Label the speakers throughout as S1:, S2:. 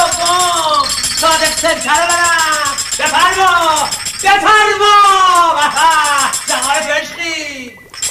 S1: دوم صادق سرکره برم بفرما جمال بشقی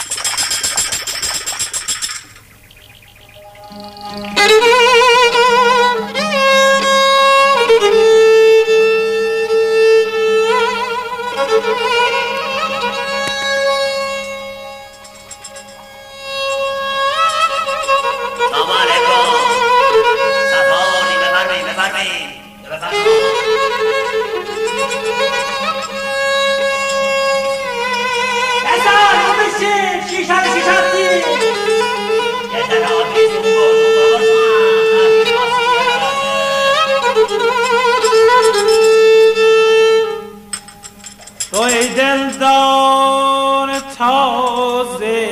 S2: توی دلدار تازه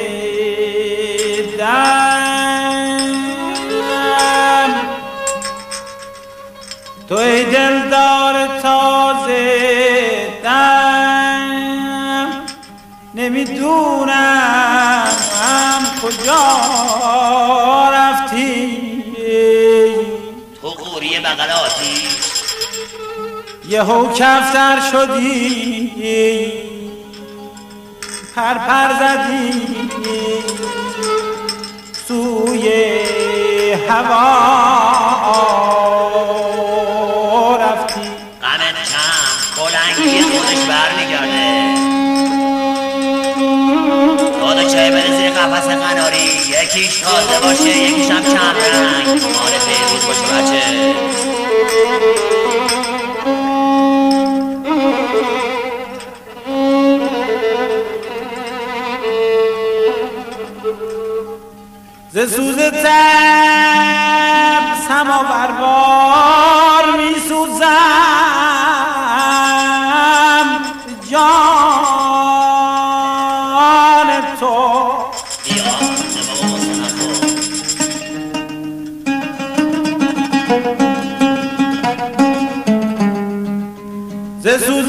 S2: دم توی دلدار تازه دم نمیدونم کجا رفتی
S3: تو قوری بغل آتیش
S2: یهو کفتر شدی پر زدی سوی هوا رفتی
S3: غمت کم کلنگی خودش برمیگرده داده چه بره زیر قفس قناری یکیش تازه باشه یکیش هم کم رنگ مال پیروز باشه بچه
S2: ز سوز تب سماور بار می سوزم جان تو ز سوز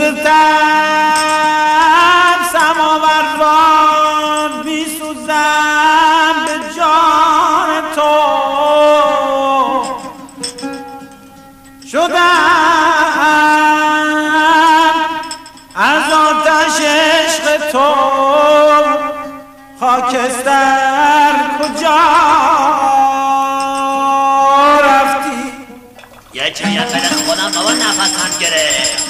S2: تب سماور بار می سوزم به جان تو شدم از آتش عشق تو خاکستر کجا رفتی
S3: یه چیه بده خودم بابا نفسم گرفت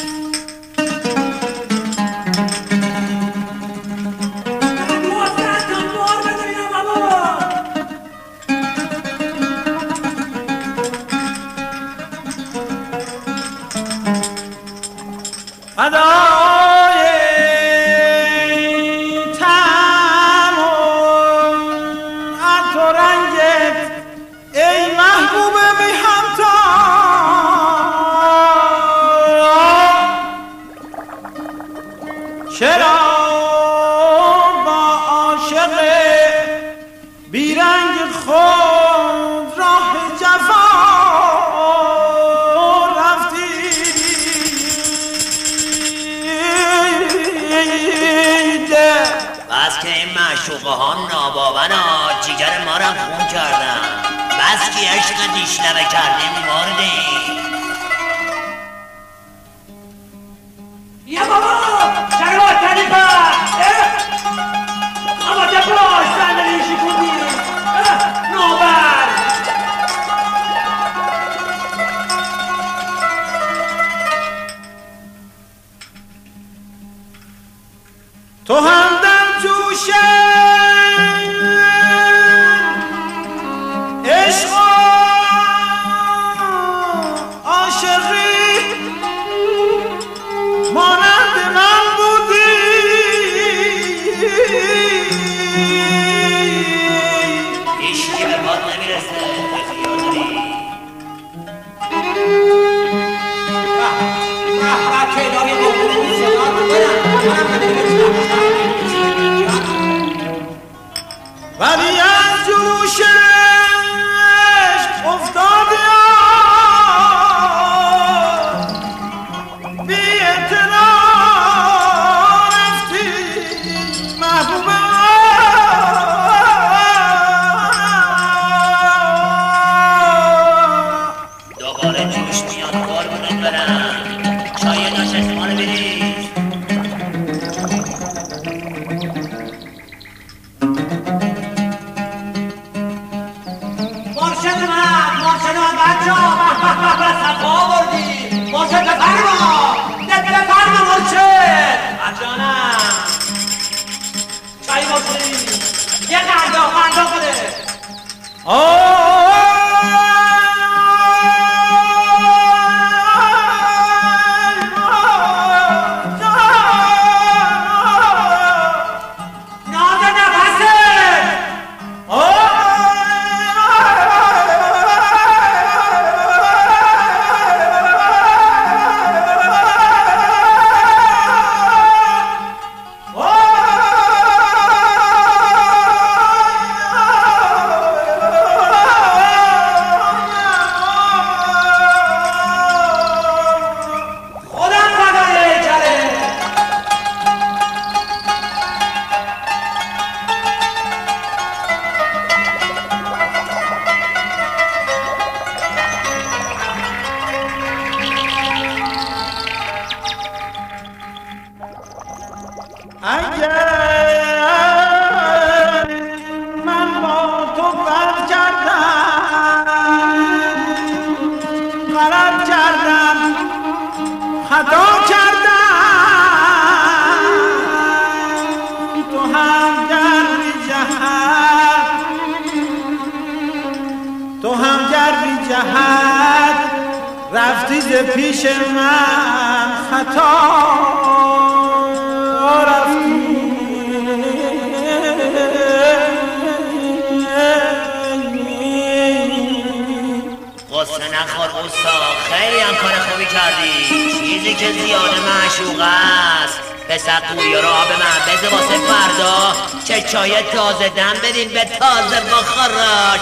S2: فدای تن و عطر و رنگت ای محبوب بی همتا چرا با عاشق بیرنگ خود راه جفا
S3: بس که این معشوقه ها ناباونا جیگر ما را خون کردن بس که عشق دیشنبه کردیم مردیم
S1: یا بابا شروع کنیبا آماده باش صندلی شکوندی نوبر
S2: تو هم در جوش عشق و عاشقی مانند من بودی
S3: هیچکی به پاد نمیرسه خیال داری
S1: تعدادی قربون زیاد
S2: ولی از جوش
S1: بچه ها صفا بردی مرشد بفرما بفرما مرشد جانم چایی مرشدی یه قندا بده
S2: رفتی ز پیش من خطا رفتی
S3: قصه نخور اوستا خیلی هم کار خوبی کردی چیزی که زیاده معشوق است پسر قویا رو آب من بده واسه فردا چه چای تازه دم بدین به تازه بخوراش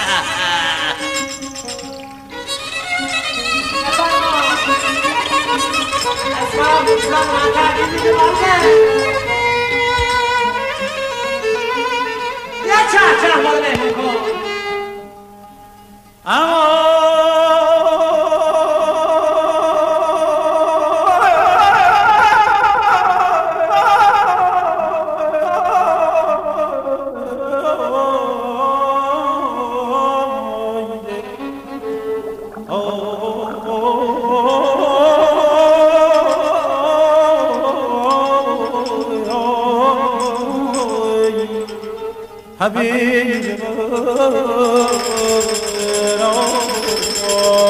S1: یه چه مال مهمون کن
S2: حبیب